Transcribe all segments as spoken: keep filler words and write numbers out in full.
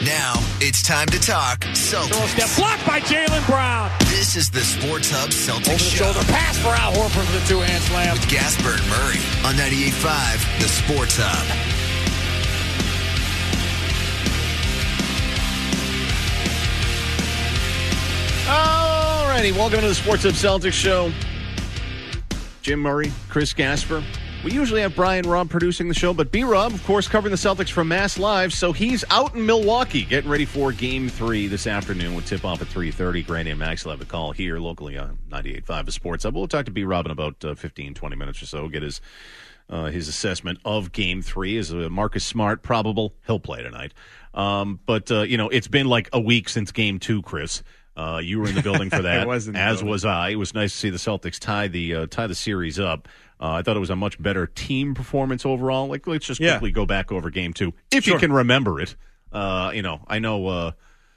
Now it's time to talk Celtics. Step blocked by Jaylen Brown. This is the Sports Hub Celtics Over the Show. shoulder pass for Al Horford for the two-hand slam. With Gasper and Murray on ninety-eight point five, the Sports Hub. Alrighty, welcome to the Sports Hub Celtics Show. Jim Murray, Chris Gasper. We usually have Brian Robb producing the show, but B-Rob, of course, covering the Celtics from Mass Live, so he's out in Milwaukee getting ready for Game three this afternoon with tip-off at three thirty. Granny and Max will have a call here locally on ninety-eight point five, the Sports Hub. We'll talk to B-Rob in about uh, fifteen, twenty minutes or so, get his uh, his assessment of Game three. Is uh, Marcus Smart probable? He'll play tonight. Um, but, uh, you know, it's been like a week since Game two, Chris. Uh, you were in the building for that, was in the as building. was I. It was nice to see the Celtics tie the uh, tie the series up. Uh, I thought it was a much better team performance overall. Like, let's just Yeah. quickly go back over Game Two, if Sure. you can remember it. Uh, you know, I know uh,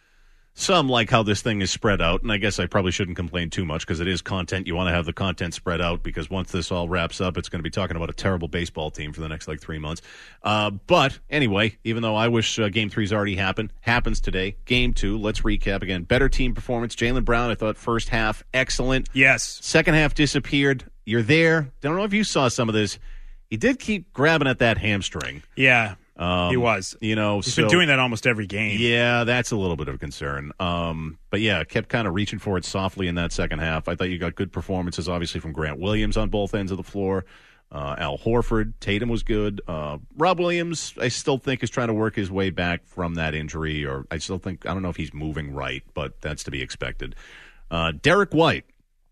some like how this thing is spread out, and I guess I probably shouldn't complain too much because it is content. You want to have the content spread out because once this all wraps up, it's going to be talking about a terrible baseball team for the next like three months. Uh, but anyway, even though I wish uh, Game Three's already happened, happens today. Game Two, let's recap again. Better team performance. Jaylen Brown, I thought first half excellent. Yes. Second half disappeared. You're there. Don't know if you saw some of this. He did keep grabbing at that hamstring. Yeah, Um, he was. You know, He's so, been doing that almost every game. Yeah, that's a little bit of a concern. Um, but yeah, kept kind of reaching for it softly in that second half. I thought you got good performances, obviously, from Grant Williams on both ends of the floor. Uh, Al Horford, Tatum was good. Uh, Rob Williams, I still think, is trying to work his way back from that injury, or I still think, I don't know if he's moving right, but that's to be expected. Uh, Derek White,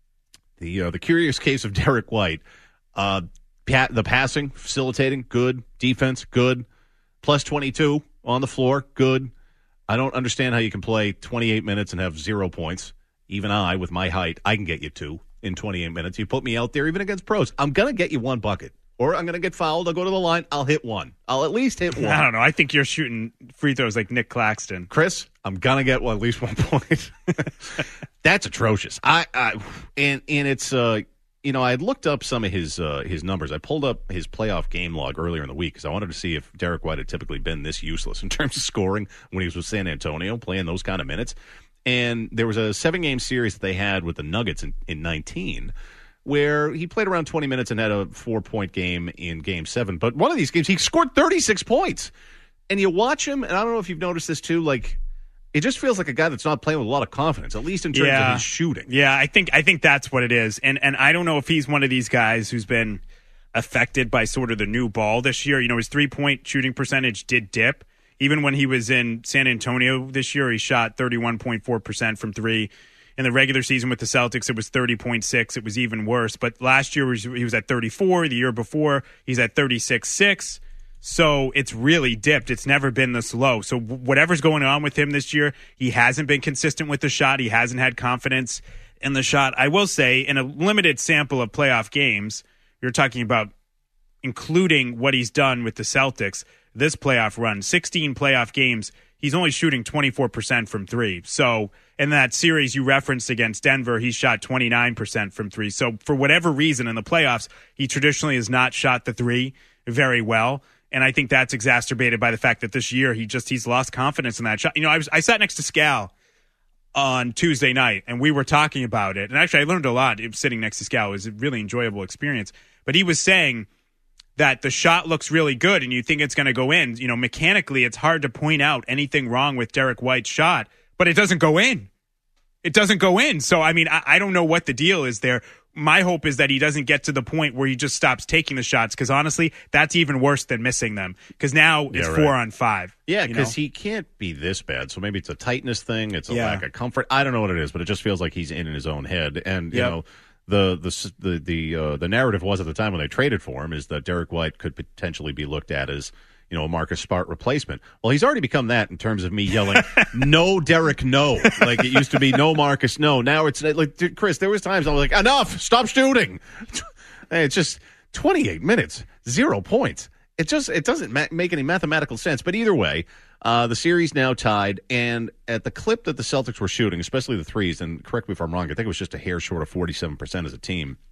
the uh, the curious case of Derek White. Uh, pa- the passing, facilitating, good. Defense, good. Plus twenty-two on the floor, good. I don't understand how you can play twenty-eight minutes and have zero points. Even I, with my height, I can get you two in twenty-eight minutes. You put me out there, even against pros, I'm going to get you one bucket. Or I'm going to get fouled. I'll go to the line. I'll hit one. I'll at least hit one. I don't know. I think you're shooting free throws like Nick Claxton. Chris, I'm going to get well, at least one point. That's atrocious. I, I and and it's uh you know, I had looked up some of his uh, his numbers. I pulled up his playoff game log earlier in the week because I wanted to see if Derek White had typically been this useless in terms of scoring when he was with San Antonio, playing those kind of minutes. And there was a seven-game series that they had with the Nuggets in, in nineteen where he played around twenty minutes and had a four-point game in Game seven. But one of these games, he scored thirty-six points. And you watch him, and I don't know if you've noticed this too, like, it just feels like a guy that's not playing with a lot of confidence, at least in terms Yeah. of his shooting. Yeah, I think I think that's what it is. And and I don't know if he's one of these guys who's been affected by sort of the new ball this year. You know, his three-point shooting percentage did dip. Even when he was in San Antonio this year, he shot thirty-one point four percent from three. In the regular season with the Celtics, it was thirty point six. It was even worse. But last year, he was at thirty-four. The year before, he's at thirty-six point six. So it's really dipped. It's never been this low. So whatever's going on with him this year, he hasn't been consistent with the shot. He hasn't had confidence in the shot. I will say, in a limited sample of playoff games, you're talking about including what he's done with the Celtics, this playoff run, sixteen playoff games, he's only shooting twenty-four percent from three. So in that series you referenced against Denver, he shot twenty-nine percent from three. So for whatever reason in the playoffs, he traditionally has not shot the three very well. And I think that's exacerbated by the fact that this year he just he's lost confidence in that shot. You know, I was I sat next to Scal on Tuesday night, and we were talking about it. And actually, I learned a lot sitting next to Scal. It was a really enjoyable experience. But he was saying that the shot looks really good, and you think it's going to go in. You know, mechanically, it's hard to point out anything wrong with Derek White's shot, but it doesn't go in. It doesn't go in. So, I mean, I, I don't know what the deal is there. My hope is that he doesn't get to the point where he just stops taking the shots, because honestly, that's even worse than missing them, because now it's Yeah, right. four on five. Yeah, you know? because he can't be this bad. So maybe it's a tightness thing. It's a Yeah. lack of comfort. I don't know what it is, but it just feels like he's in his own head. And, you Yep. know, the the the the, uh, the narrative was at the time when they traded for him is that Derek White could potentially be looked at as, you know, a Marcus Smart replacement. Well, he's already become that in terms of me yelling, no, Derek, no. Like it used to be, no, Marcus, no. Now it's like, dude, Chris, there was times I was like, enough, stop shooting. Hey, it's just twenty-eight minutes, zero points. It just it doesn't ma- make any mathematical sense. But either way, uh, the series now tied. And at the clip that the Celtics were shooting, especially the threes, and correct me if I'm wrong, I think it was just a hair short of forty-seven percent as a team.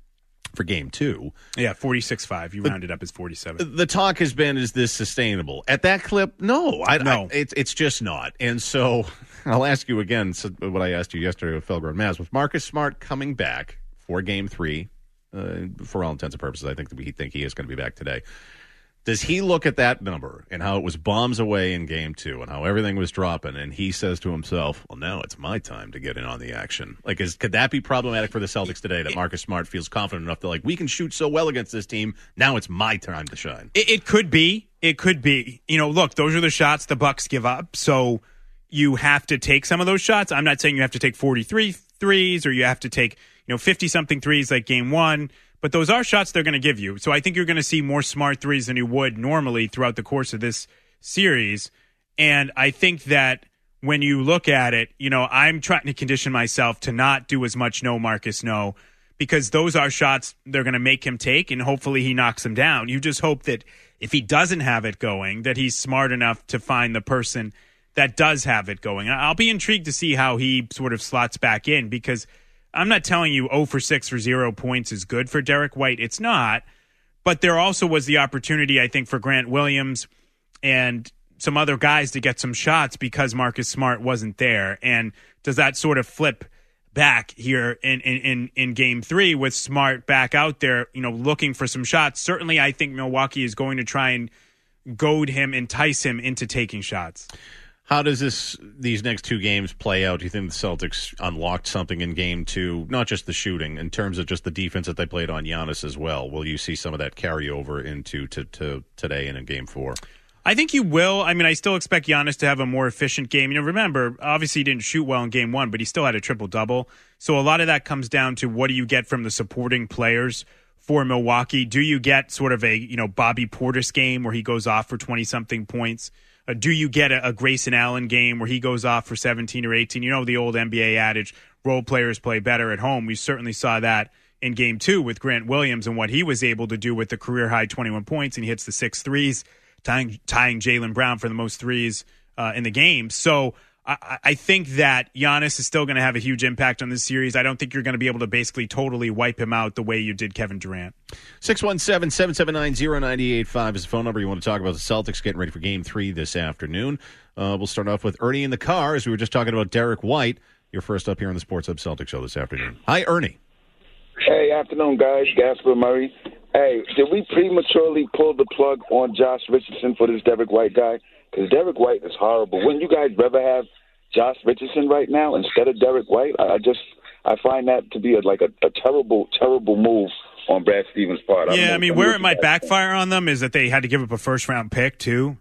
for game two. Yeah, forty-six five. You rounded up as forty-seven. The talk has been, is this sustainable? At that clip, no. I, no. I, it's, it's just not. And so I'll ask you again so what I asked you yesterday with Felger and Maz. With Marcus Smart coming back for game three, uh, for all intents and purposes, I think that we think he is going to be back today. Does he look at that number and how it was bombs away in game two and how everything was dropping, and he says to himself, well, now it's my time to get in on the action? Like, is could that be problematic for the Celtics today, that Marcus Smart feels confident enough to, like, we can shoot so well against this team, now it's my time to shine? It, it could be. It could be. You know, look, those are the shots the Bucks give up, so you have to take some of those shots. I'm not saying you have to take forty-three threes or you have to take, you know, fifty-something threes like game one. But those are shots they're going to give you. So I think you're going to see more Smart threes than you would normally throughout the course of this series. And I think that when you look at it, you know, I'm trying to condition myself to not do as much no Marcus no, because those are shots they're going to make him take, and hopefully he knocks them down. You just hope that if he doesn't have it going, that he's smart enough to find the person that does have it going. I'll be intrigued to see how he sort of slots back in, because I'm not telling you oh for six for zero points is good for Derek White. It's not. But there also was the opportunity, I think, for Grant Williams and some other guys to get some shots because Marcus Smart wasn't there. And does that sort of flip back here in, in, in, in game three with Smart back out there, you know, looking for some shots? Certainly, I think Milwaukee is going to try and goad him, entice him into taking shots. How does this these next two games play out? Do you think the Celtics unlocked something in game two, not just the shooting, in terms of just the defense that they played on Giannis as well? Will you see some of that carry over into to, to today and in game four? I think you will. I mean, I still expect Giannis to have a more efficient game. You know, remember, obviously he didn't shoot well in game one, but he still had a triple-double. So a lot of that comes down to what do you get from the supporting players for Milwaukee? Do you get sort of a, you know, Bobby Portis game where he goes off for twenty-something points? Uh, do you get a, a Grayson Allen game where he goes off for seventeen or eighteen? You know the old N B A adage, role players play better at home. We certainly saw that in game two with Grant Williams and what he was able to do with the career-high twenty-one points, and he hits the six threes, tying, tying Jaylen Brown for the most threes uh, in the game. So I, I think that Giannis is still going to have a huge impact on this series. I don't think you're going to be able to basically totally wipe him out the way you did Kevin Durant. six one seven, seven seven nine, zero nine eight five is the phone number. You want to talk about the Celtics getting ready for game three this afternoon. Uh, we'll start off with Ernie in the car, as we were just talking about Derek White. You're first up here on the Sports Hub Celtics show this afternoon. Hi, Ernie. Hey, afternoon, guys. Gasper Murray. Hey, did we prematurely pull the plug on Josh Richardson for this Derek White guy? Because Derek White is horrible. Wouldn't you guys rather have Josh Richardson right now instead of Derek White? I just I find that to be a, like a, a terrible, terrible move on Brad Stevens' part. Yeah, I, I mean, where it might backfire on them is that they had to give up a first-round pick, too,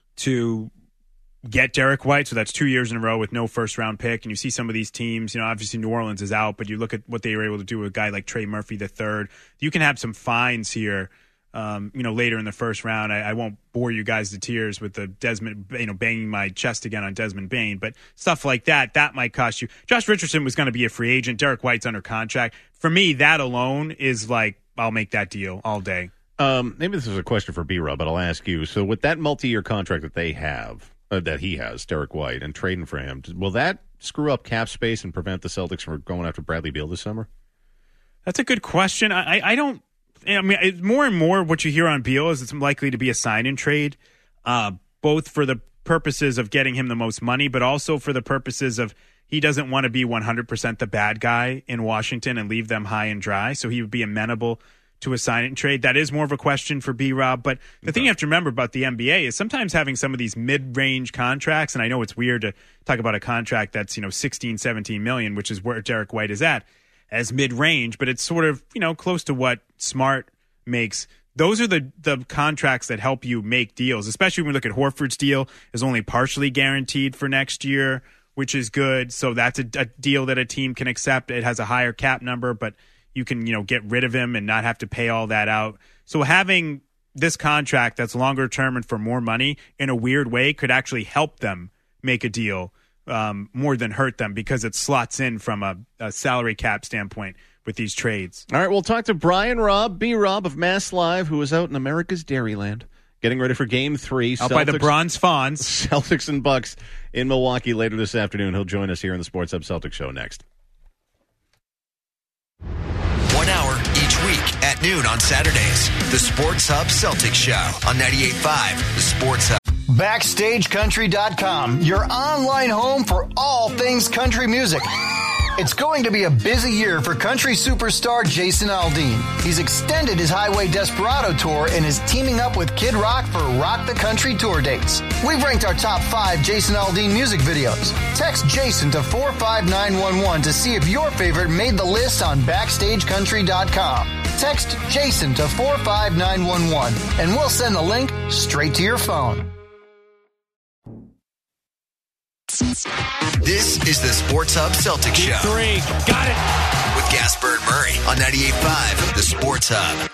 to get Derek White. So that's two years in a row with no first-round pick. And you see some of these teams, you know, obviously New Orleans is out, but you look at what they were able to do with a guy like Trey Murphy the third. You can have some fines here. Um, you know, later in the first round. I, I won't bore you guys to tears with the Desmond, you know, banging my chest again on Desmond Bane, but stuff like that, that might cost you. Josh Richardson was going to be a free agent. Derek White's under contract. For me, that alone is like, I'll make that deal all day. Um, maybe this is a question for B-Rob, but I'll ask you. So with that multi-year contract that they have, uh, that he has, Derek White, and trading for him, will that screw up cap space and prevent the Celtics from going after Bradley Beal this summer? That's a good question. I, I, I don't, I mean, it's more and more what you hear on Beal is it's likely to be a sign-and trade, uh, both for the purposes of getting him the most money, but also for the purposes of he doesn't want to be one hundred percent the bad guy in Washington and leave them high and dry, so he would be amenable to a sign-and trade. That is more of a question for B-Rob, but the okay. thing you have to remember about the N B A is sometimes having some of these mid-range contracts, and I know it's weird to talk about a contract that's, you know, sixteen, seventeen million, which is where Derek White is at, as mid-range, but it's sort of, you know, close to what Smart makes. Those are the the contracts that help you make deals, especially when we look at Horford's deal is only partially guaranteed for next year, which is good. So that's a, a deal that a team can accept. It has a higher cap number, but you can, you know, get rid of him and not have to pay all that out. So having this contract that's longer term and for more money in a weird way could actually help them make a deal um, more than hurt them, because it slots in from a, a salary cap standpoint with these trades. All right, we'll talk to Brian Robb, B-Rob of Mass Live, who is out in America's Dairyland, getting ready for Game Three. Out Celtics, by the Bronze Fawns. Celtics and Bucks in Milwaukee later this afternoon. He'll join us here in the Sports Hub Celtics show next. One hour each week at noon on Saturdays. The Sports Hub Celtics Show on ninety-eight point five, The Sports Hub. Backstage Country dot com, your online home for all things country music. It's going to be a busy year for country superstar Jason Aldean. He's extended his Highway Desperado tour and is teaming up with Kid Rock for Rock the Country tour dates. We've ranked our top five Jason Aldean music videos. Text Jason to four five nine one one to see if your favorite made the list on Backstage Country dot com. Text Jason to four five nine one one and we'll send the link straight to your phone. This is the Sports Hub Celtics Show. Three. Got it. With Gasper and Murray on ninety-eight point five, The Sports Hub.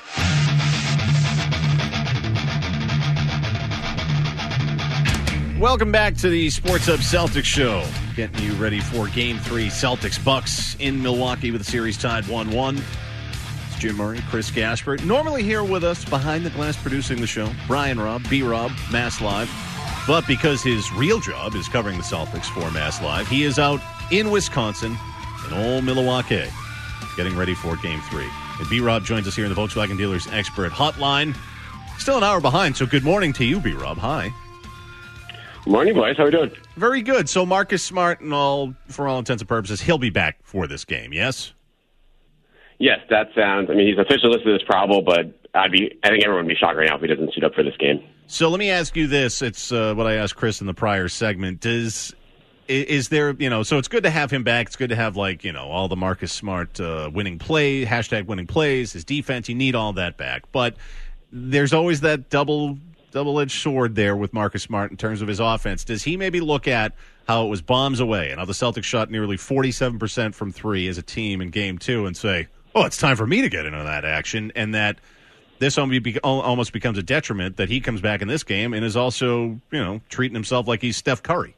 Welcome back to the Sports Hub Celtics Show. Getting you ready for Game three, Celtics-Bucks in Milwaukee with the series tied one one. It's Jim Murray, Chris Gasper. Normally here with us behind the glass producing the show, Brian Robb, B-Rob, Mass Live. But because his real job is covering the Celtics for Mass Live, he is out in Wisconsin, in old Milwaukee, getting ready for Game three. And B-Rob joins us here in the Volkswagen Dealers Expert Hotline. Still an hour behind, so good morning to you, B-Rob. Hi. Morning, boys. How are we doing? Very good. So Marcus Smart, and all for all intents and purposes, he'll be back for this game, yes? Yes, that sounds. I mean, he's officially listed as probable, but I'd be. I think everyone would be shocked right now if he doesn't suit up for this game. So let me ask you this. It's uh, what I asked Chris in the prior segment. Does is there, you know, so it's good to have him back. It's good to have, like, you know, all the Marcus Smart uh, winning play, hashtag winning plays, his defense. You need all that back. But there's always that double, double-edged sword there with Marcus Smart in terms of his offense. Does he maybe look at how it was bombs away and how the Celtics shot nearly forty-seven percent from three as a team in game two and say, oh, it's time for me to get into that action, and that this almost becomes a detriment that he comes back in this game and is also, you know, treating himself like he's Steph Curry?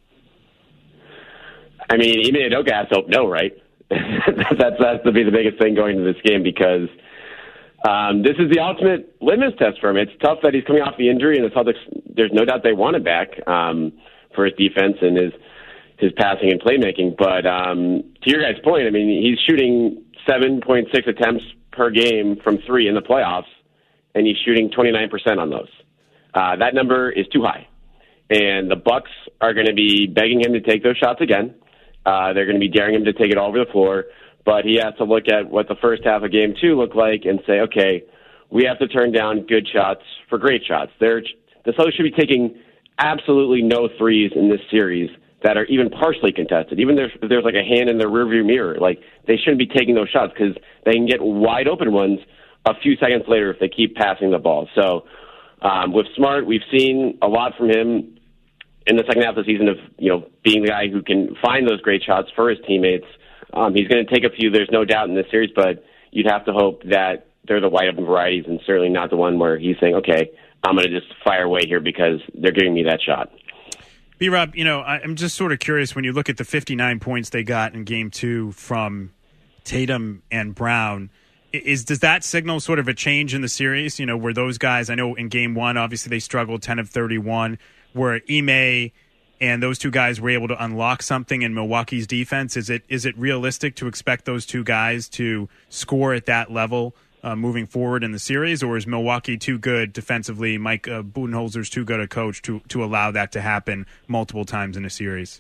I mean, even Udoka has to hope no, right? that's that's to be the biggest thing going into this game because um, this is the ultimate litmus test for him. It's tough that he's coming off the injury, and the Celtics, there's no doubt they want him back um, for his defense and his his passing and playmaking. But um, to your guys' point, I mean, he's shooting seven point six attempts per game from three in the playoffs, and he's shooting twenty-nine percent on those. Uh, that number is too high. And the Bucks are going to be begging him to take those shots again. Uh, they're going to be daring him to take it all over the floor. But he has to look at what the first half of game two looked like and say, okay, we have to turn down good shots for great shots. They're, the Celtics should be taking absolutely no threes in this series that are even partially contested. Even if there's like a hand in the rearview mirror, like they shouldn't be taking those shots because they can get wide open ones a few seconds later if they keep passing the ball. So um, with Smart, we've seen a lot from him in the second half of the season of, you know, being the guy who can find those great shots for his teammates. Um, he's going to take a few, there's no doubt, in this series, but you'd have to hope that they're the wide open varieties and certainly not the one where he's saying, okay, I'm going to just fire away here because they're giving me that shot. B-Rob, you know, I'm just sort of curious when you look at the fifty-nine points they got in game two from Tatum and Brown. Is does that signal sort of a change in the series? You know, where those guys, I know in game one, obviously they struggled ten of thirty-one, where Ime and those two guys were able to unlock something in Milwaukee's defense. Is it is it realistic to expect those two guys to score at that level uh, moving forward in the series, or is Milwaukee too good defensively? Mike uh, Budenholzer's too good a coach to to allow that to happen multiple times in a series?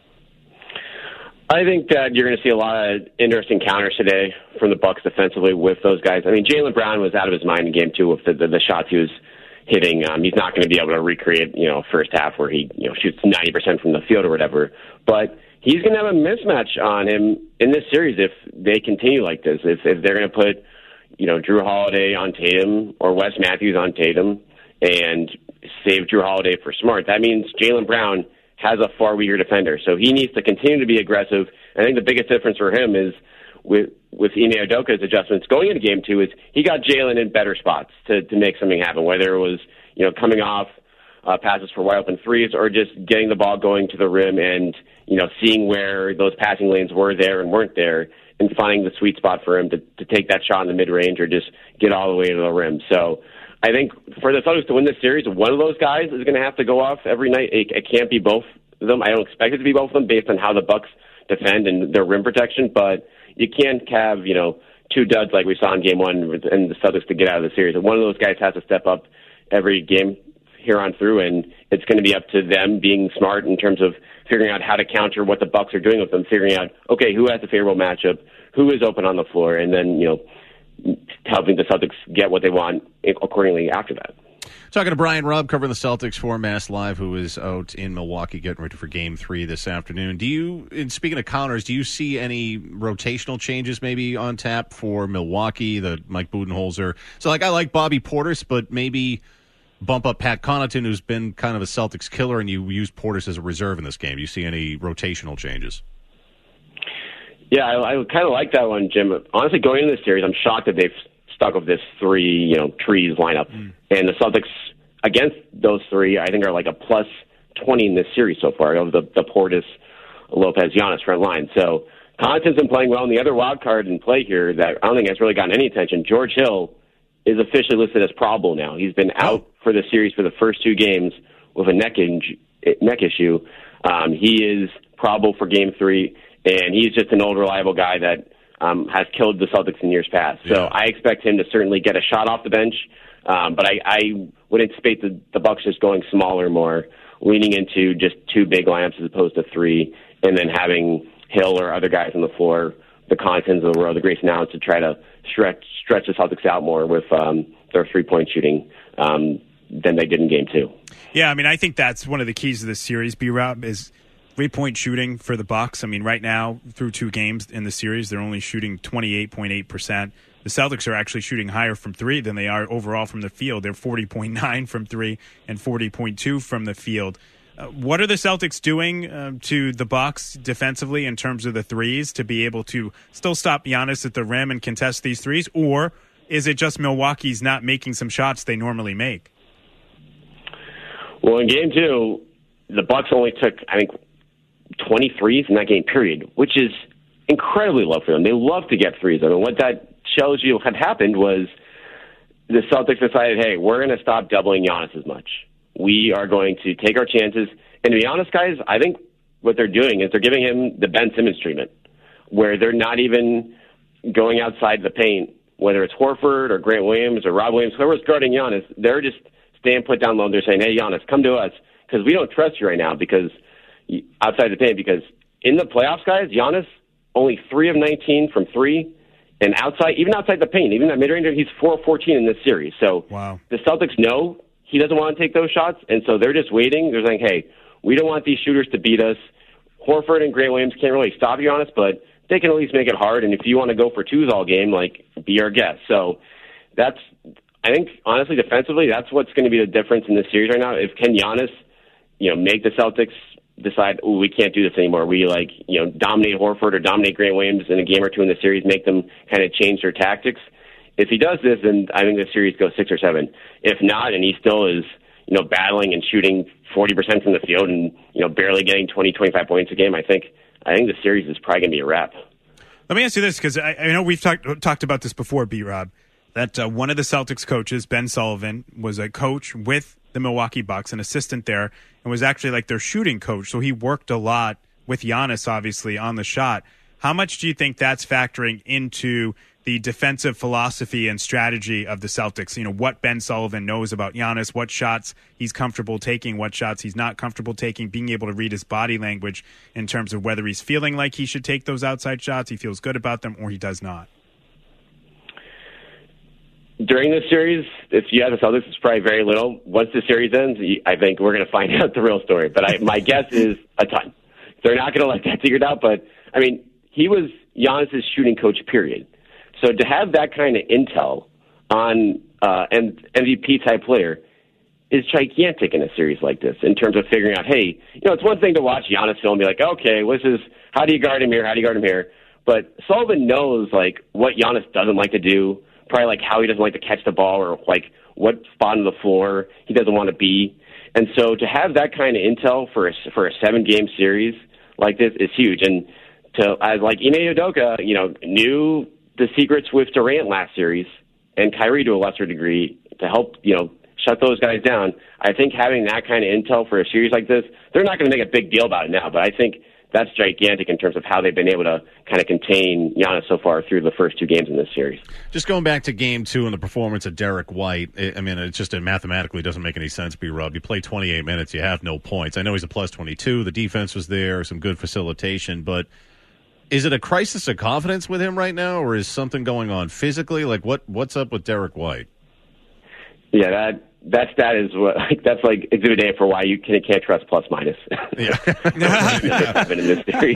I think that you're going to see a lot of interesting counters today from the Bucks defensively with those guys. I mean, Jaylen Brown was out of his mind in game two with the, the, the shots he was hitting. Um, he's not going to be able to recreate, you know, first half where he, you know, shoots ninety percent from the field or whatever. But he's going to have a mismatch on him in this series if they continue like this. If, if they're going to put, you know, Drew Holiday on Tatum or Wes Matthews on Tatum and save Drew Holiday for Smart, that means Jaylen Brown has a far weaker defender. So he needs to continue to be aggressive. I think the biggest difference for him is with with Ime Udoka's adjustments going into game two is he got Jaylen in better spots to, to make something happen, whether it was, you know, coming off uh, passes for wide open threes or just getting the ball going to the rim and, you know, seeing where those passing lanes were there and weren't there and finding the sweet spot for him to, to take that shot in the mid-range or just get all the way to the rim. So I think for the Celtics to win this series, one of those guys is going to have to go off every night. It, it can't be both of them. I don't expect it to be both of them based on how the Bucks defend and their rim protection, but you can't have, you know, two duds like we saw in game one and the Celtics to get out of the series. And one of those guys has to step up every game here on through, and it's going to be up to them being smart in terms of figuring out how to counter what the Bucks are doing with them, figuring out, okay, who has a favorable matchup, who is open on the floor, and then, you know, helping the Celtics get what they want accordingly after that. Talking to Brian Rubb, covering the Celtics for Mass Live, who is out in Milwaukee getting ready for Game Three this afternoon. Do you, in speaking of counters, do you see any rotational changes maybe on tap for Milwaukee? The Mike Budenholzer. So, like, I like Bobby Portis, but maybe bump up Pat Connaughton, who's been kind of a Celtics killer, and you use Portis as a reserve in this game. Do you see any rotational changes? Yeah, I, I kind of like that one, Jim. Honestly, going into this series, I'm shocked that they've stuck with this three, you know, trees lineup. Mm. And the Celtics against those three, I think, are like a plus twenty in this series so far of the, the Portis, Lopez, Giannis front line. So Connaughton's been playing well. And the other wild card in play here that I don't think has really gotten any attention, George Hill is officially listed as probable now. He's been out for the series for the first two games with a neck, in, neck issue. Um, he is probable for Game Three, and he's just an old, reliable guy that um, has killed the Celtics in years past. So yeah. I expect him to certainly get a shot off the bench, um, but I, I would anticipate the, the Bucks just going smaller more, leaning into just two big lineups as opposed to three, and then having Hill or other guys on the floor, the Connaughtons or the Grayson Allens, to try to stretch stretch the Celtics out more with um, their three-point shooting um, than they did in Game Two. Yeah, I mean, I think that's one of the keys to this series, B-Rob, is three-point shooting for the Bucks. I mean, right now, through two games in the series, they're only shooting twenty-eight point eight percent. The Celtics are actually shooting higher from three than they are overall from the field. They're forty point nine from three and forty point two from the field. Uh, what are the Celtics doing uh, to the Bucks defensively in terms of the threes to be able to still stop Giannis at the rim and contest these threes? Or is it just Milwaukee's not making some shots they normally make? Well, in Game Two, the Bucks only took, I think, twenty threes in that game, period, which is incredibly low for them. They love to get threes. I mean, what that shows you had happened was the Celtics decided, hey, we're going to stop doubling Giannis as much. We are going to take our chances. And to be honest, guys, I think what they're doing is they're giving him the Ben Simmons treatment, where they're not even going outside the paint, whether it's Horford or Grant Williams or Rob Williams, whoever's guarding Giannis, they're just staying put down low. And they're saying, hey, Giannis, come to us, because we don't trust you right now because outside the paint, because in the playoffs, guys, Giannis, only three of nineteen from three, and outside, even outside the paint, even that mid-range, he's four of fourteen in this series. So wow. The Celtics know he doesn't want to take those shots, and so they're just waiting. They're saying, hey, we don't want these shooters to beat us. Horford and Grant Williams can't really stop Giannis, but they can at least make it hard, and if you want to go for twos all game, like, be our guest. So that's, I think, honestly, defensively, that's what's going to be the difference in this series right now. If can Giannis, you know, make the Celtics decide, oh, we can't do this anymore. We, like, you know, dominate Horford or dominate Grant Williams in a game or two in the series, make them kind of change their tactics. If he does this, then I think the series goes six or seven. If not, and he still is, you know, battling and shooting forty percent from the field and, you know, barely getting twenty, twenty-five points a game, I think I think the series is probably going to be a wrap. Let me ask you this, because I, I know we've talked talked about this before, B-Rob, that uh, one of the Celtics coaches, Ben Sullivan, was a coach with the Milwaukee Bucks, an assistant there, and was actually like their shooting coach. So he worked a lot with Giannis, obviously, on the shot. How much do you think that's factoring into the defensive philosophy and strategy of the Celtics? You know, what Ben Sullivan knows about Giannis, what shots he's comfortable taking, what shots he's not comfortable taking, being able to read his body language in terms of whether he's feeling like he should take those outside shots, he feels good about them, or he does not. During this series, if you have the Celtics, it's probably very little. Once the series ends, I think we're going to find out the real story. But I, my guess is a ton. They're not going to let that figured out. But, I mean, he was Giannis' shooting coach, period. So to have that kind of intel on uh, an M V P-type player is gigantic in a series like this in terms of figuring out, hey, you know, it's one thing to watch Giannis film and be like, okay, this is, how do you guard him here, how do you guard him here? But Sullivan knows, like, what Giannis doesn't like to do, probably like how he doesn't like to catch the ball or like what spot on the floor he doesn't want to be. And so to have that kind of intel for a, for a seven-game series like this is huge. And to as like Ime Udoka, you know, knew the secrets with Durant last series and Kyrie to a lesser degree to help, you know, shut those guys down. I think having that kind of intel for a series like this, they're not going to make a big deal about it now, but I think that's gigantic in terms of how they've been able to kind of contain Giannis so far through the first two games in this series. Just going back to game two and the performance of Derek White, I mean, it just it mathematically doesn't make any sense, B-Rob. You play twenty-eight minutes, you have no points. I know he's a plus twenty-two. The defense was there, some good facilitation, but is it a crisis of confidence with him right now, or is something going on physically? Like, what what's up with Derek White? Yeah, that that stat is what like that's like exhibit A for why you can, can't trust plus minus. Yeah, happened in this series.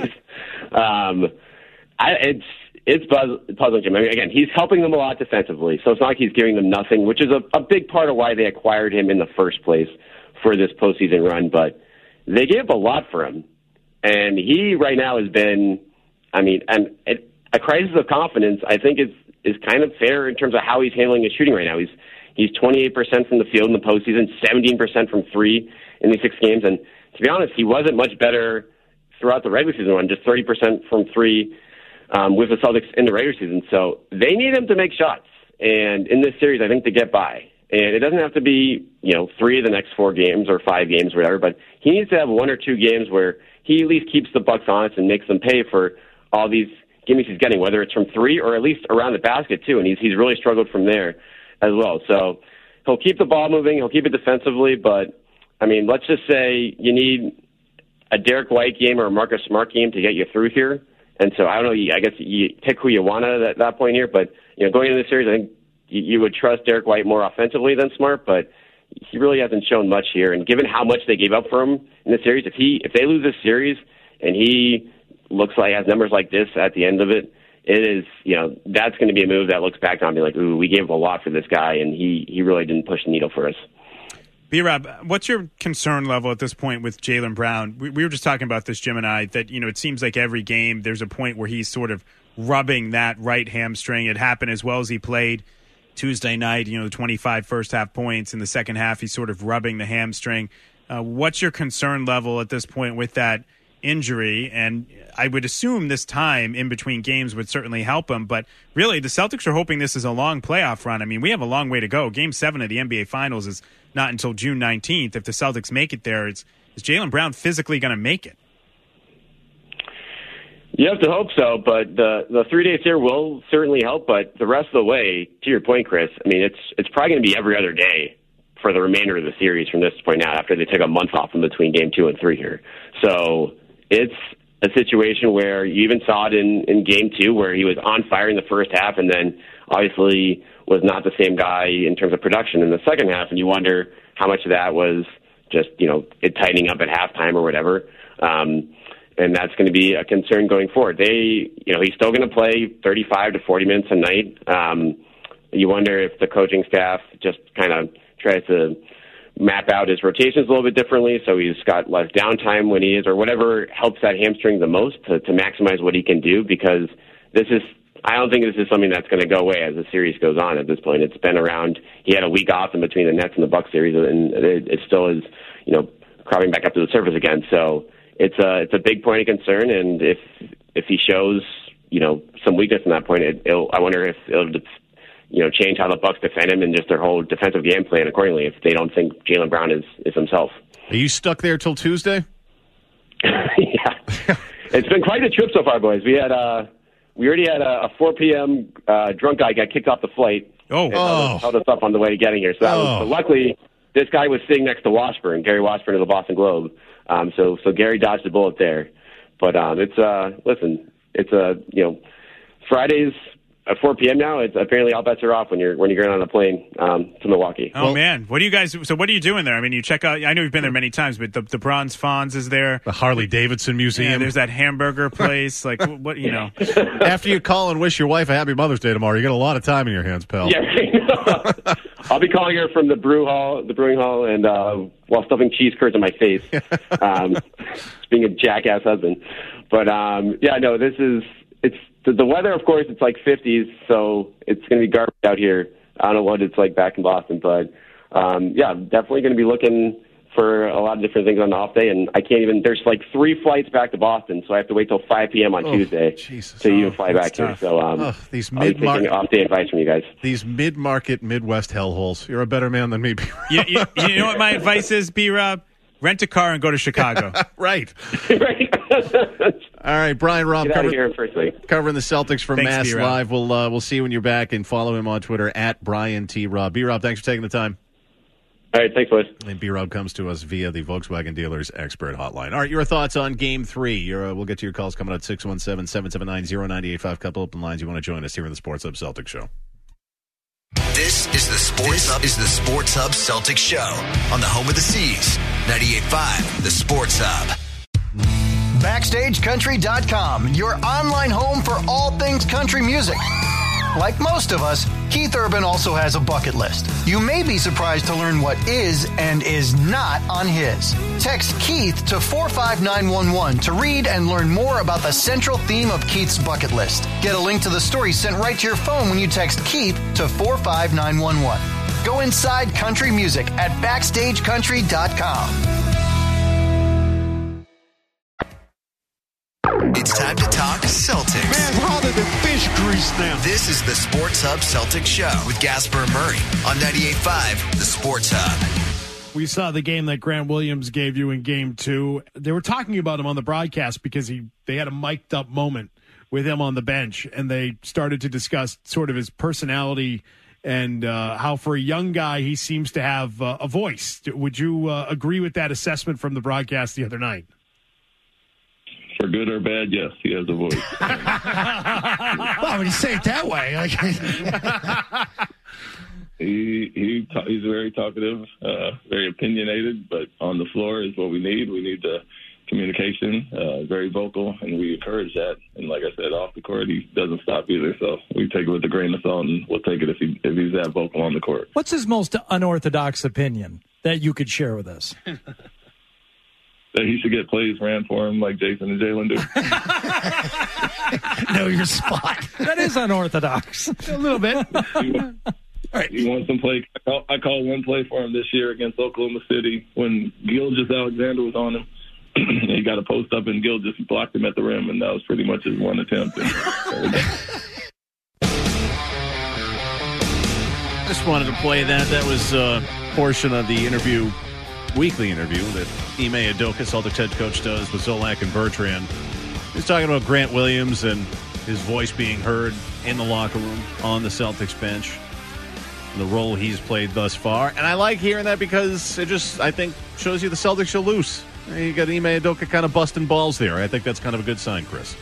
Um, I, it's it's buzz, puzzling to me. I mean, again, he's helping them a lot defensively, so it's not like he's giving them nothing, which is a, a big part of why they acquired him in the first place for this postseason run. But they gave up a lot for him, and he right now has been, I mean, and it, a crisis of confidence. I think is is kind of fair in terms of how he's handling his shooting right now. He's He's twenty-eight percent from the field in the postseason, seventeen percent from three in these six games. And to be honest, he wasn't much better throughout the regular season run, just thirty percent from three um, with the Celtics in the regular season. So they need him to make shots. And in this series, I think to get by. And it doesn't have to be, you know, three of the next four games or five games or whatever, but he needs to have one or two games where he at least keeps the Bucks honest and makes them pay for all these gimmies he's getting, whether it's from three or at least around the basket, too. And he's he's really struggled from there as well. So he'll keep the ball moving. He'll keep it defensively. But, I mean, let's just say you need a Derek White game or a Marcus Smart game to get you through here. And so I don't know. I guess you pick who you want at that, that point here. But, you know, going into the series, I think you, you would trust Derek White more offensively than Smart. But he really hasn't shown much here. And given how much they gave up for him in the series, if he if they lose this series and he looks like has numbers like this at the end of it, it is, you know, that's going to be a move that looks back on and be like, ooh, we gave a lot for this guy, and he, he really didn't push the needle for us. B-Rob, what's your concern level at this point with Jaylen Brown? We, we were just talking about this, Jim and I, that, you know, it seems like every game there's a point where he's sort of rubbing that right hamstring. It happened as well as he played Tuesday night, you know, the twenty-five first half points. In the second half, he's sort of rubbing the hamstring. Uh, what's your concern level at this point with that injury? And I would assume this time in between games would certainly help him, but really the Celtics are hoping this is a long playoff run. I mean, we have a long way to go. Game seven of the N B A Finals is not until June nineteenth. If the Celtics make it there, it's, is Jaylen Brown physically going to make it? You have to hope so, but the the three days here will certainly help, but the rest of the way, to your point, Chris, I mean, it's it's probably going to be every other day for the remainder of the series from this point out after they take a month off in between game two and three here. So it's a situation where you even saw it in, in game two where he was on fire in the first half and then obviously was not the same guy in terms of production in the second half. And you wonder how much of that was just, you know, it tightening up at halftime or whatever. Um, and that's going to be a concern going forward. They, you know, he's still going to play thirty-five to forty minutes a night. Um, you wonder if the coaching staff just kind of tries to map out his rotations a little bit differently, so he's got less downtime when he is, or whatever helps that hamstring the most to, to maximize what he can do, because this is, I don't think this is something that's going to go away as the series goes on at this point. It's been around, he had a week off in between the Nets and the Bucks series, and it, it still is, you know, crawling back up to the surface again, so it's a, it's a big point of concern, and if, if he shows, you know, some weakness in that point, it, it'll, I wonder if it'll, you know, change how the Bucks defend him and just their whole defensive game plan accordingly if they don't think Jaylen Brown is, is himself. Are you stuck there till Tuesday? Yeah. It's been quite a trip so far, boys. We had uh, we already had a, a four p.m. Uh, drunk guy got kicked off the flight. Oh. And held, us, held us up on the way to getting here. So, that oh. was, but luckily, this guy was sitting next to Washburn, Gary Washburn of the Boston Globe. Um, so, so Gary dodged the bullet there. But um, it's, uh, listen, it's a, you know, Fridays at four p.m. now, it's apparently all bets are off when you're when you're going on a plane um, to Milwaukee. Oh well, man, what do you guys? So what are you doing there? I mean, you check out. I know you've been there many times, but the, the Bronze Fonz is there. The Harley Davidson Museum. Yeah, there's that hamburger place. Like what you know? After you call and wish your wife a happy Mother's Day tomorrow, you got a lot of time in your hands, pal. Yeah, I'll be calling her from the brew hall, the brewing hall, and uh, while stuffing cheese curds in my face, um, being a jackass husband. But um, yeah, no, this is it's. The, the weather, of course, it's like fifties, so it's going to be garbage out here. I don't know what it's like back in Boston, but um, yeah, definitely going to be looking for a lot of different things on the off day, and I can't even. There's like three flights back to Boston, so I have to wait till five p.m. on oh, Tuesday Jesus. to oh, even fly back tough. here. So um, oh, these I'll be mid-market taking off day advice from you guys. These mid-market Midwest hellholes. You're a better man than me. you, you, you know what my advice is, B-Rob? Rent a car and go to Chicago. Right. Right. All right, Brian Robb Get out of cover, here firstly. covering the Celtics for Thanks, Mass B-Rob. Live. We'll uh, we'll see you when you're back, and follow him on Twitter at Brian T. Robb. B-Rob, thanks for taking the time. All right, thanks, boys. And B-Rob comes to us via the Volkswagen Dealers Expert Hotline. All right, your thoughts on Game three. You're, uh, we'll get to your calls coming at six one seven, seven seven nine, zero nine eight five. Couple open lines. You want to join us here in the Sports Hub Celtics Show. This is the Sports Hub is the Sports Hub Celtics Show on the home of the Seas, ninety-eight point five, the Sports Hub. Backstage Country dot com, your online home for all things country music. Like most of us, Keith Urban also has a bucket list. You may be surprised to learn what is and is not on his. Text Keith to four five nine one one to read and learn more about the central theme of Keith's bucket list. Get a link to the story sent right to your phone when you text Keith to four five nine one one. Go inside country music at backstage country dot com. It's time to talk Celtics. Man, hotter than fish grease now. This is the Sports Hub Celtics Show with Gasper and Murray on ninety-eight point five, the Sports Hub. We saw the game that Grant Williams gave you in game two. They were talking about him on the broadcast because he they had a mic'd up moment with him on the bench, and they started to discuss sort of his personality and uh, how for a young guy he seems to have uh, a voice. Would you uh, agree with that assessment from the broadcast the other night? For good or bad, yes, he has a voice. Well, when you say it that way, like he he ta- he's very talkative, uh, very opinionated, but on the floor is what we need. We need the communication, uh, very vocal, and we encourage that. And like I said, off the court, he doesn't stop either. So we take it with a grain of salt, and we'll take it if he if he's that vocal on the court. what's his most unorthodox opinion that you could share with us? That he should get plays ran for him like Jason and Jalen do. Know your spot. That is unorthodox. A little bit. He, wants, right. he wants some play. I call, I call one play for him this year against Oklahoma City when Gilgeous-Alexander was on him. He got a post up and Gil just blocked him at the rim, and that was pretty much his one attempt. Just wanted to play that. That was a portion of the interview, weekly interview that Ime Udoka, Celtics head coach, does with Zolak and Bertrand. He's talking about Grant Williams and his voice being heard in the locker room, on the Celtics bench, and the role he's played thus far. And I like hearing that because it just, I think, shows you the Celtics are loose. You got Ime Udoka kind of busting balls there. I think that's kind of a good sign, Chris.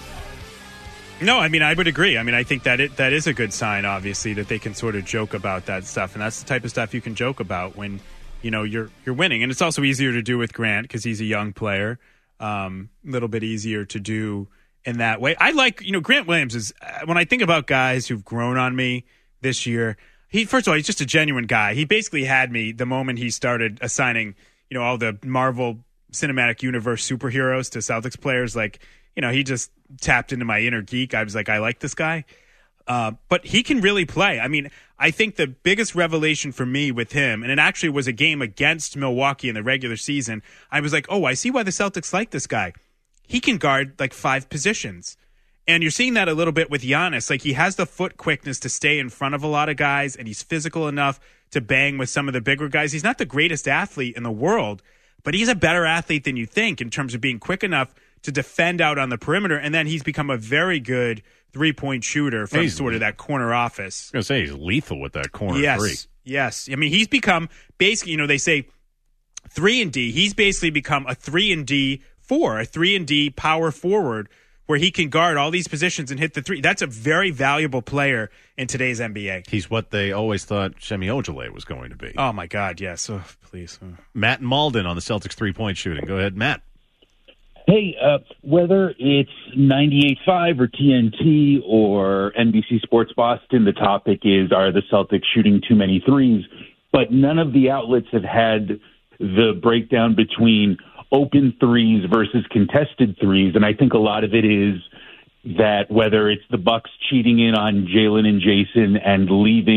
No, I mean, I would agree. I mean, I think that it, that is a good sign, obviously, that they can sort of joke about that stuff. And that's the type of stuff you can joke about when, you know, you're you're winning. And it's also easier to do with Grant because he's a young player. A um, little bit easier to do in that way. I like, you know, Grant Williams is, when I think about guys who've grown on me this year, he, first of all, he's just a genuine guy. He basically had me the moment he started assigning, you know, all the Marvel Cinematic Universe superheroes to Celtics players. Like, you know, he just tapped into my inner geek. I was like, I like this guy. Uh, but he can really play. I mean, I think the biggest revelation for me with him, and it actually was a game against Milwaukee in the regular season, I was like, oh, I see why the Celtics like this guy. He can guard like five positions. And you're seeing that a little bit with Giannis. Like, he has the foot quickness to stay in front of a lot of guys, and he's physical enough to bang with some of the bigger guys. He's not the greatest athlete in the world, but he's a better athlete than you think in terms of being quick enough to defend out on the perimeter. And then he's become a very good three-point shooter from he's, sort of that corner office. I was going to say, he's lethal with that corner yes, three. Yes. I mean, he's become basically, you know, they say three and D. He's basically become a three and D four, a three and D power forward where he can guard all these positions and hit the three. That's a very valuable player in today's N B A. He's what they always thought Semi Ojeleye was going to be. Oh, my God, yes. Oh, please. Oh. Matt Malden on the Celtics three-point shooting. Go ahead, Matt. Hey, uh, whether it's ninety-eight point five or T N T or N B C Sports Boston, the topic is, are the Celtics shooting too many threes? But none of the outlets have had the breakdown between open threes versus contested threes. And I think a lot of it is that whether it's the Bucks cheating in on Jalen and Jason and leaving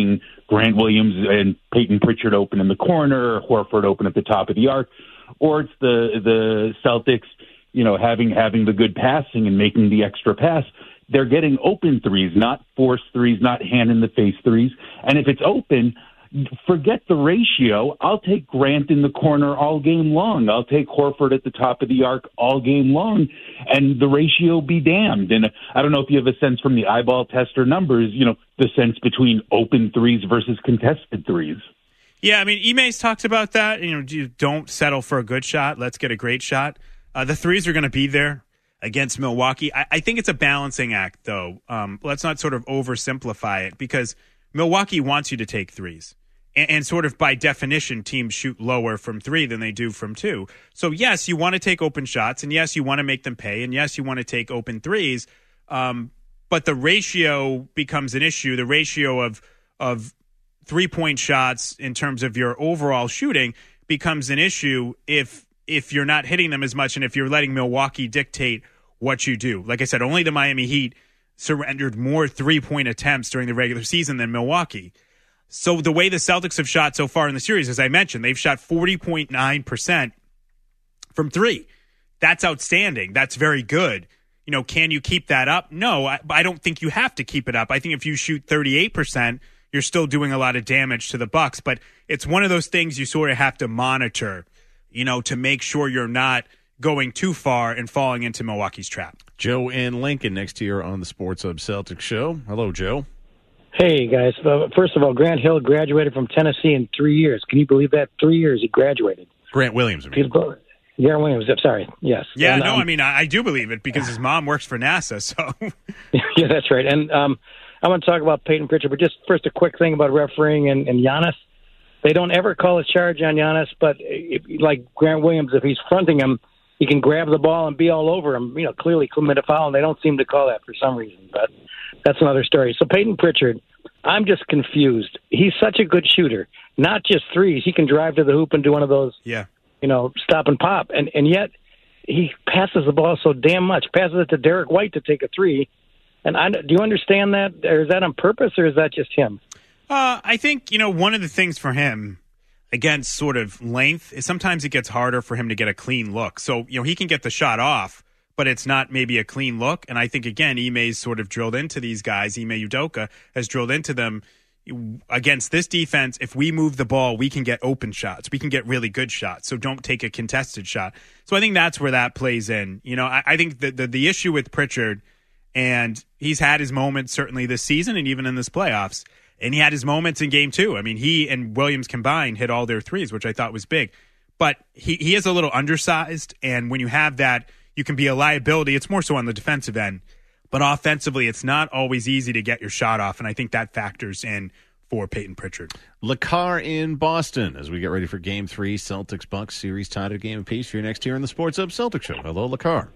Grant Williams and Peyton Pritchard open in the corner, or Horford open at the top of the arc, or it's the the Celtics, you know, having having the good passing and making the extra pass. They're getting open threes, not forced threes, not hand-in-the-face threes. And if it's open, forget the ratio. I'll take Grant in the corner all game long. I'll take Horford at the top of the arc all game long, and the ratio be damned. And I don't know if you have a sense from the eyeball test or numbers, you know, the sense between open threes versus contested threes. Yeah, I mean, Ime's talked about that. You know, you don't settle for a good shot. Let's get a great shot. Uh, the threes are going to be there against Milwaukee. I, I think it's a balancing act, though. Um, let's not sort of oversimplify it, because Milwaukee wants you to take threes. And, and sort of by definition, teams shoot lower from three than they do from two. So, yes, you want to take open shots, and yes, you want to make them pay, and yes, you want to take open threes. Um, but the ratio becomes an issue. The ratio of of three-point shots in terms of your overall shooting becomes an issue if if you're not hitting them as much and if you're letting Milwaukee dictate what you do. Like I said, only the Miami Heat surrendered more three-point attempts during the regular season than Milwaukee. So the way the Celtics have shot so far in the series, as I mentioned, they've shot forty point nine percent from three. That's outstanding. That's very good. You know, can you keep that up? No, I, I don't think you have to keep it up. I think if you shoot thirty-eight percent, you're still doing a lot of damage to the Bucks. But it's one of those things you sort of have to monitor, you know, to make sure you're not going too far and falling into Milwaukee's trap. Joe and Lincoln next year on the Sports Hub Celtics show. Hello, Joe. Hey, guys. Uh, first of all, Grant Hill graduated from Tennessee in three years. Can you believe that? Three years he graduated. Grant Williams. I mean. Grant Williams. I'm sorry. Yes. Yeah, and, no, um, I mean, I, I do believe it because his mom works for NASA. So. Yeah, that's right. And um, I want to talk about Peyton Pritchard, but just first a quick thing about refereeing and, and Giannis. They don't ever call a charge on Giannis, but if, like Grant Williams, if he's fronting him, he can grab the ball and be all over him, you know, clearly commit a foul, and they don't seem to call that for some reason. But that's another story. So Peyton Pritchard, I'm just confused. He's such a good shooter, not just threes. He can drive to the hoop and do one of those, yeah, you know, stop and pop. And, and yet he passes the ball so damn much, passes it to Derek White to take a three. And I, do you understand that? Or is that on purpose, or is that just him? Uh, I think, you know, one of the things for him against sort of length is sometimes it gets harder for him to get a clean look. So, you know, he can get the shot off, but it's not maybe a clean look. And I think, again, Ime's sort of drilled into these guys. Ime Udoka has drilled into them. Against this defense, if we move the ball, we can get open shots. We can get really good shots. So don't take a contested shot. So I think that's where that plays in. You know, I, I think the, the the issue with Pritchard, and he's had his moments certainly this season and even in this playoffs, and he had his moments in game two. I mean, he and Williams combined hit all their threes, which I thought was big. But he, he is a little undersized, and when you have that, you can be a liability. It's more so on the defensive end. But offensively, it's not always easy to get your shot off, and I think that factors in for Peyton Pritchard. LaCar in Boston as we get ready for Game three, Celtics-Bucks series tied at a game apiece for your next here on the Sports Hub Celtics Show. Hello, LaCar.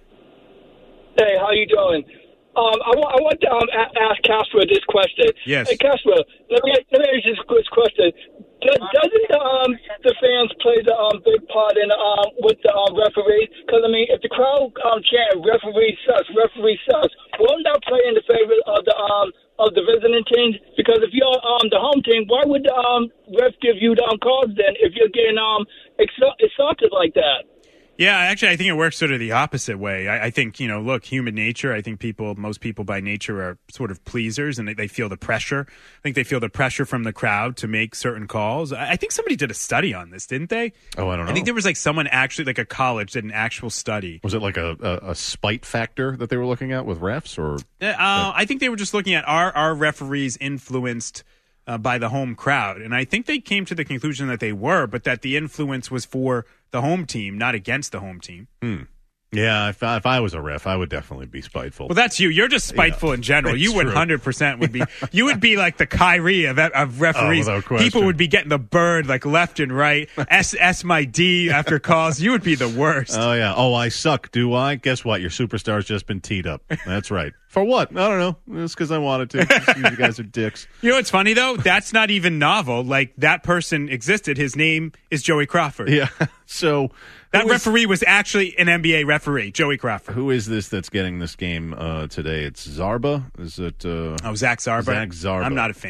Hey, how you doing? Um, I, w- I want to um, a- ask Castro this question. Yes. Hey, Castro, let me, let me ask you this question. Does, doesn't um, the fans play the um, big part in um, with the um, referee? Because, I mean, if the crowd um, chant, referee sucks, referee sucks, won't that play in the favor of the um, of the visiting team? Because if you're um, the home team, why would the um, ref give you the um, calls then if you're getting um, assaulted like that? Yeah, actually, I think it works sort of the opposite way. I, I think, you know, look, human nature, I think people, most people by nature are sort of pleasers, and they, they feel the pressure. I think they feel the pressure from the crowd to make certain calls. I, I think somebody did a study on this, didn't they? Oh, I don't know. I think there was like someone actually, like a college did an actual study. Was it like a, a, a spite factor that they were looking at with refs? or? Uh, uh, I think they were just looking at, are our referees influenced uh, by the home crowd? And I think they came to the conclusion that they were, but that the influence was for the home team, not against the home team. Hmm. Yeah, if I, if I was a ref, I would definitely be spiteful. Well, that's you. You're just spiteful yeah, in general. You would one hundred percent would be. You would be like the Kyrie of, of referees. Oh, without question. People would be getting the bird like left and right. S S my D after calls. You would be the worst. Oh, yeah. Oh, I suck, do I? Guess what? Your superstar's just been teed up. That's right. For what? I don't know. It's because I wanted to. Just, you guys are dicks. You know what's funny, though? That's not even novel. Like, that person existed. His name is Joey Crawford. Yeah. So... That referee was actually an N B A referee, Joey Crawford. Who is this that's getting this game uh, today? It's Zarba? Is it? Uh, oh, Zach Zarba. Zach Zarba. I'm not a fan.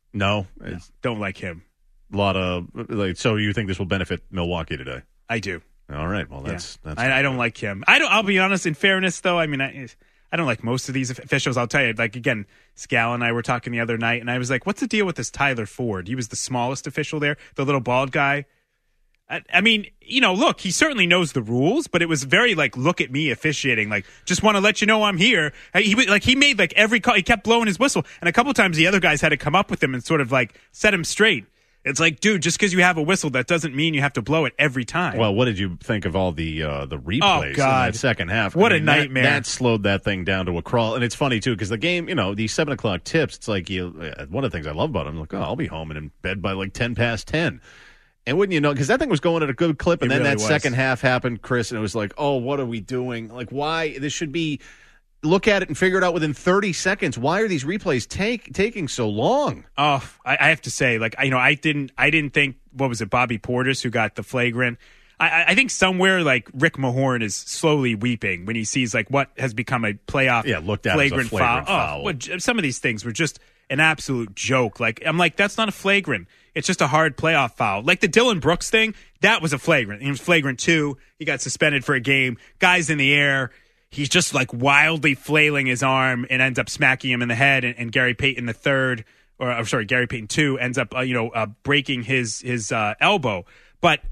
No, no don't like him. A lot of like. So you think this will benefit Milwaukee today? I do. All right. Well, that's yeah. that's. I, I don't like him. I don't. I'll be honest. In fairness, though, I mean, I, I don't like most of these officials. I'll tell you. Like again, Scal and I were talking the other night, and I was like, "What's the deal with this Tyler Ford? He was the smallest official there, the little bald guy." I, I mean, you know, look, he certainly knows the rules, but it was very like, look at me officiating. Like, just want to let you know I'm here. He like he made like every call. He kept blowing his whistle, and a couple times the other guys had to come up with him and sort of like set him straight. It's like, dude, just because you have a whistle, that doesn't mean you have to blow it every time. Well, what did you think of all the uh, the replays oh, God. in that second half? What I mean, a nightmare. That, that slowed that thing down to a crawl. And it's funny, too, because the game, you know, these seven o'clock tips, it's like, you. one of the things I love about them, I'm like, oh, I'll be home and in bed by like ten past ten. And wouldn't you know, because that thing was going at a good clip, and it then really that was. second half happened, Chris, and it was like, oh, what are we doing? Like, why? This should be, look at it and figure it out within thirty seconds. Why are these replays take, taking so long? Oh, I, I have to say, like, you know, I didn't, I didn't think, what was it, Bobby Portis who got the flagrant. I, I think somewhere like Rick Mahorn is slowly weeping when he sees like what has become a playoff yeah, looked at flagrant, as a flagrant foul. foul. Oh, what, some of these things were just an absolute joke. Like, I'm like, that's not a flagrant. It's just a hard playoff foul. Like the Dylan Brooks thing, that was a flagrant. It was flagrant two. He got suspended for a game. Guy's in the air. He's just like wildly flailing his arm and ends up smacking him in the head. And, and Gary Payton the third, or I'm sorry, Gary Payton two ends up, uh, you know, uh, breaking his his uh, elbow. But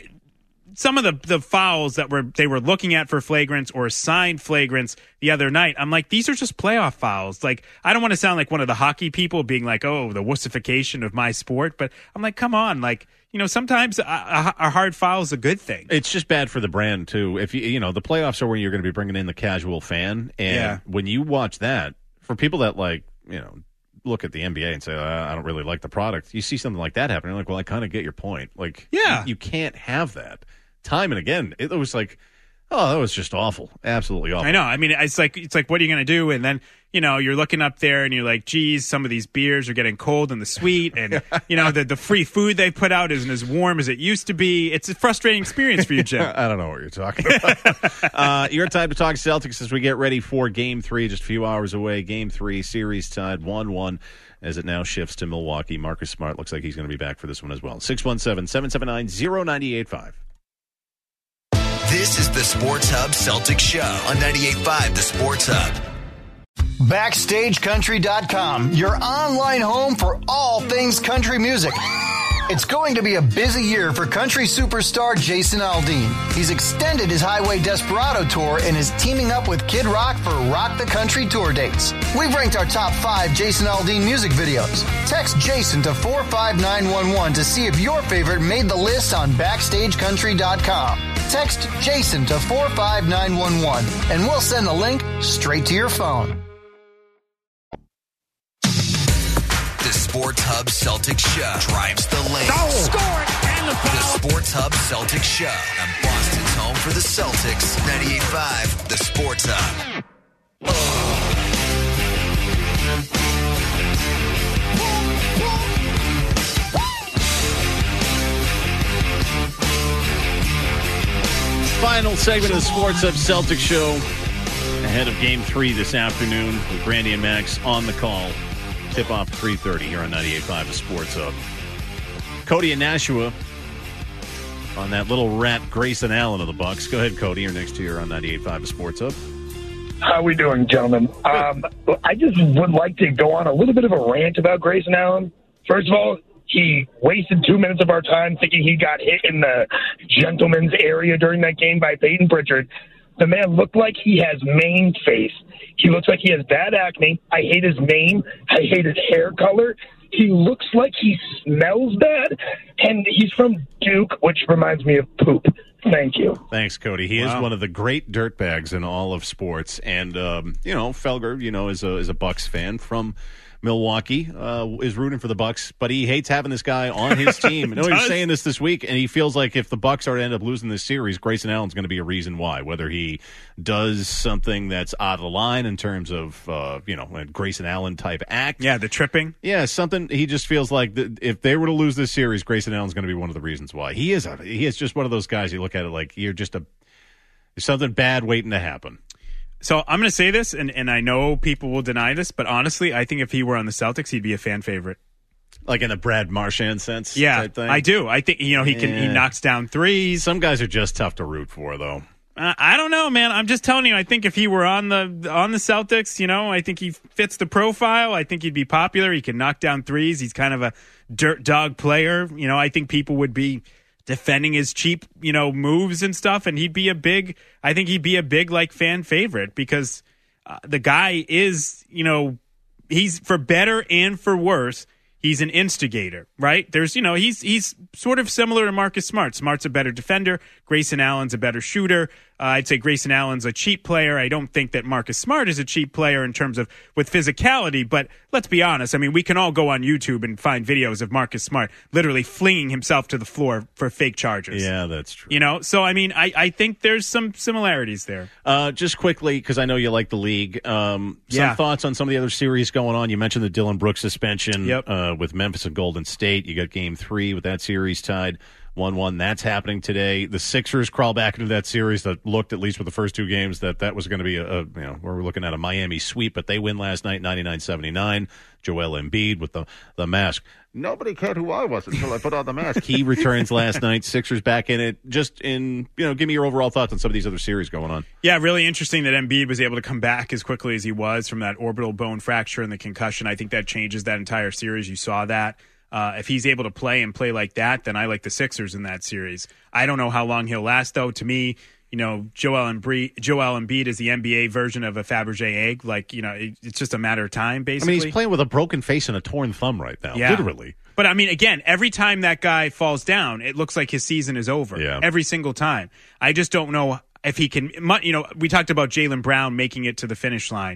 some of the, the fouls that were they were looking at for flagrants or assigned flagrants the other night, I'm like, these are just playoff fouls. Like, I don't want to sound like one of the hockey people being like, oh, the wussification of my sport. But I'm like, come on, like, you know, sometimes a, a, a hard foul is a good thing. It's just bad for the brand, too. If you, you know, the playoffs are where you're going to be bringing in the casual fan. And yeah. when you watch that, for people that, like, you know, look at the N B A and say, I don't really like the product, you see something like that happen, you're like, well, I kind of get your point. Like, yeah. you, you can't have that. Time and again, it was like, oh, that was just awful. Absolutely awful. I know. I mean, it's like, it's like, what are you going to do? And then, you know, you're looking up there and you're like, geez, some of these beers are getting cold in the suite. And, you know, the, the free food they put out isn't as warm as it used to be. It's a frustrating experience for you, Jim. I don't know what you're talking about. uh, your time to talk Celtics as we get ready for game three, just a few hours away. Game three, series tied one one as it now shifts to Milwaukee. Marcus Smart looks like he's going to be back for this one as well. six one seven, seven seven nine, zero nine eight five. This is the Sports Hub Celtics Show on ninety-eight point five The Sports Hub. Backstage Country dot com, your online home for all things country music. It's going to be a busy year for country superstar Jason Aldean. He's extended his Highway Desperado tour and is teaming up with Kid Rock for Rock the Country tour dates. We've ranked our top five Jason Aldean music videos. Text Jason to four five nine one one to see if your favorite made the list on Backstage Country dot com. Text Jason to four five nine one one and we'll send the link straight to your phone. The Sports Hub Celtics Show drives the lane. Oh. Score it and the foul. The Sports Hub Celtics Show on Boston's home for the Celtics. ninety-eight point five The Sports Hub. Final segment of the Sports Hub Celtics Show ahead of Game three this afternoon with Brandy and Max on the call. Tip-off three thirty here on ninety-eight point five The Sports Hub. Cody and Nashua on that little rat Grayson Allen of the Bucks. Go ahead, Cody. You're next here on ninety-eight point five The Sports Hub. How we doing, gentlemen? Um, I just would like to go on a little bit of a rant about Grayson Allen. First of all, he wasted two minutes of our time thinking he got hit in the gentleman's area during that game by Peyton Pritchard. The man looked like he has mane face. He looks like he has bad acne. I hate his name. I hate his hair color. He looks like he smells bad. And he's from Duke, which reminds me of poop. Thank you. Thanks, Cody. He wow. is one of the great dirtbags in all of sports. And, um, you know, Felger, you know, is a, is a Bucks fan from Milwaukee, uh, is rooting for the Bucks, but he hates having this guy on his team. I know he's saying this this week, and he feels like if the Bucks are to end up losing this series, Grayson Allen's going to be a reason why. Whether he does something that's out of the line in terms of, uh, you know, a Grayson Allen type act. Yeah, the tripping. Yeah, something. He just feels like that if they were to lose this series, Grayson Allen's going to be one of the reasons why. He is. A, he is just one of those guys. You look at it like you're just a there's something bad waiting to happen. So I'm going to say this, and, and I know people will deny this, but honestly, I think if he were on the Celtics, he'd be a fan favorite. Like in a Brad Marchand sense? Yeah, type thing? I do. I think, you know, he can he Yeah. knocks down threes. Some guys are just tough to root for, though. Uh, I don't know, man. I'm just telling you. I think if he were on the on the Celtics, you know, I think he fits the profile. I think he'd be popular. He can knock down threes. He's kind of a dirt dog player. You know, I think people would be defending his cheap, you know, moves and stuff, and he'd be a big. I think he'd be a big like fan favorite because uh, the guy is, you know, he's for better and for worse. He's an instigator, right? There's, you know, he's he's sort of similar to Marcus Smart. Smart's a better defender. Grayson Allen's a better shooter. Uh, I'd say Grayson Allen's a cheap player. I don't think that Marcus Smart is a cheap player in terms of with physicality, but let's be honest. I mean, we can all go on YouTube and find videos of Marcus Smart literally flinging himself to the floor for fake charges. Yeah, that's true. You know, so I mean, I, I think there's some similarities there. Uh, just quickly, because I know you like the league, um, some Yeah. thoughts on some of the other series going on. You mentioned the Dylan Brooks suspension Yep. uh, with Memphis and Golden State. You got game three with that series tied one one. That's happening today. The Sixers crawl back into that series that looked, at least with the first two games, that that was going to be a, a, you know, we're looking at a Miami sweep, but they win last night, ninety-nine seventy-nine. Joel Embiid with the, the mask. Nobody cared who I was until I put on the mask. He returns last night. Sixers back in it. Just in, you know, give me your overall thoughts on some of these other series going on. Yeah, really interesting that Embiid was able to come back as quickly as he was from that orbital bone fracture and the concussion. I think that changes that entire series. You saw that. Uh, if he's able to play and play like that, then I like the Sixers in that series. I don't know how long he'll last, though. To me, you know, Joel Embiid, Joel Embiid is the N B A version of a Fabergé egg. Like, you know, it, it's just a matter of time, basically. I mean, he's playing with a broken face and a torn thumb right now, Yeah. literally. But, I mean, again, every time that guy falls down, it looks like his season is over. Yeah. Every single time. I just don't know if he can, you know, we talked about Jaylen Brown making it to the finish line.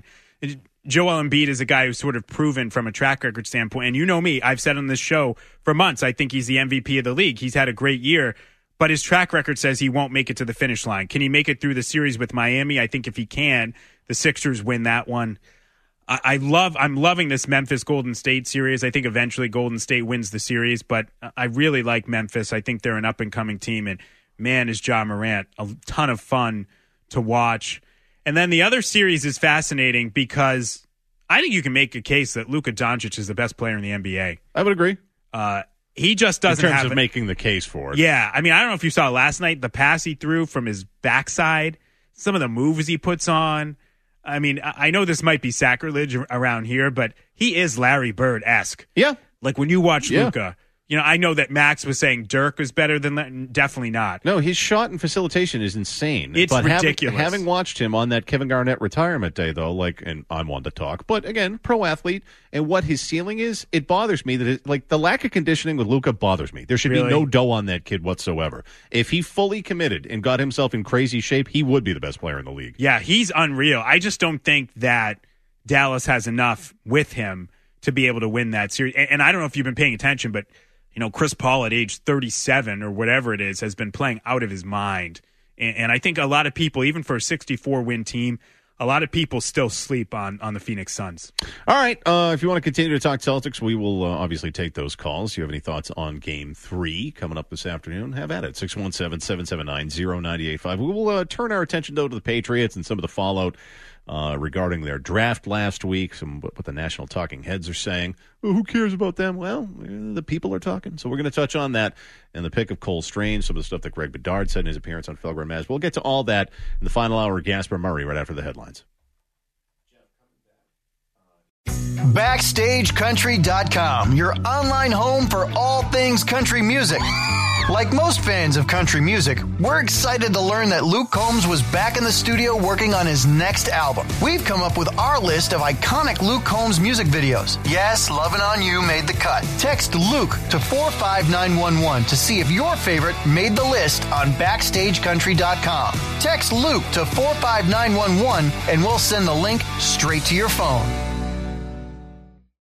Joel Embiid is a guy who's sort of proven from a track record standpoint. And you know me, I've said on this show for months, I think he's the M V P of the league. He's had a great year, but his track record says he won't make it to the finish line. Can he make it through the series with Miami? I think if he can, the Sixers win that one. I, I love, I'm loving this Memphis Golden State series. I think eventually Golden State wins the series, but I really like Memphis. I think they're an up and coming team. And man, is Ja Morant a ton of fun to watch. And then the other series is fascinating because I think you can make a case that Luka Doncic is the best player in the N B A. I would agree. Uh, he just doesn't in terms have of it. making the case for it. Yeah, I mean, I don't know if you saw last night the pass he threw from his backside, some of the moves he puts on. I mean, I I know this might be sacrilege around here, but he is Larry Bird-esque. Yeah. Like when you watch Yeah. Luka, you know, I know that Max was saying Dirk was better than that. Definitely not. No, his shot and facilitation is insane. It's but ridiculous. Having, having watched him on that Kevin Garnett retirement day, though, like, and I'm one to talk, but again, pro athlete, and what his ceiling is, it bothers me that, it, like, the lack of conditioning with Luka bothers me. There should Really? be no dough on that kid whatsoever. If he fully committed and got himself in crazy shape, he would be the best player in the league. Yeah, he's unreal. I just don't think that Dallas has enough with him to be able to win that series. And, and I don't know if you've been paying attention, but you know, Chris Paul at age thirty-seven or whatever it is has been playing out of his mind. And, and I think a lot of people, even for a sixty-four win team, a lot of people still sleep on, on the Phoenix Suns. All right. Uh, if you want to continue to talk Celtics, we will uh, obviously take those calls. If you have any thoughts on game three coming up this afternoon, have at it. six one seven, seven seven nine, zero nine eight five. We will uh, turn our attention, though, to the Patriots and some of the fallout uh, regarding their draft last week, some what the national talking heads are saying. Well, who cares about them? Well, the people are talking. So we're going to touch on that and the pick of Cole Strange, some of the stuff that Greg Bedard said in his appearance on Felger and Maz. We'll get to all that in the final hour of Gasper Murray right after the headlines. Backstage Country dot com, your online home for all things country music. Like most fans of country music, we're excited to learn that Luke Combs was back in the studio working on his next album. We've come up with our list of iconic Luke Combs music videos. Yes, Lovin' On You made the cut. Text Luke to four five nine one one to see if your favorite made the list on Backstage Country dot com. Text Luke to four five nine one one and we'll send the link straight to your phone.